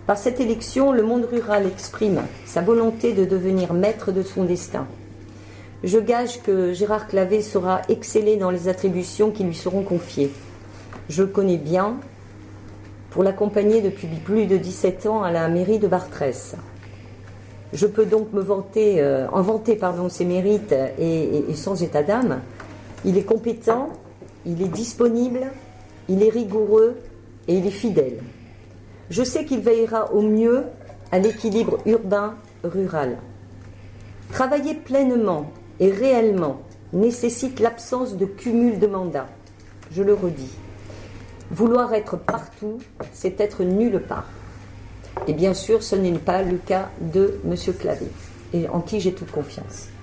Par cette élection, le monde rural exprime sa volonté de devenir maître de son destin. Je gage que Gérard Clavé saura exceller dans les attributions qui lui seront confiées. Je le connais bien pour l'accompagner depuis plus de 17 ans à la mairie de Bartrès. Je peux donc me vanter, ses mérites et sans état d'âme. Il est compétent, il est disponible, il est rigoureux et il est fidèle. Je sais qu'il veillera au mieux à l'équilibre urbain-rural. Travailler pleinement et réellement nécessite l'absence de cumul de mandats. Je le redis. Vouloir être partout, c'est être nulle part. Et bien sûr, ce n'est pas le cas de M. Clavé, et en qui j'ai toute confiance.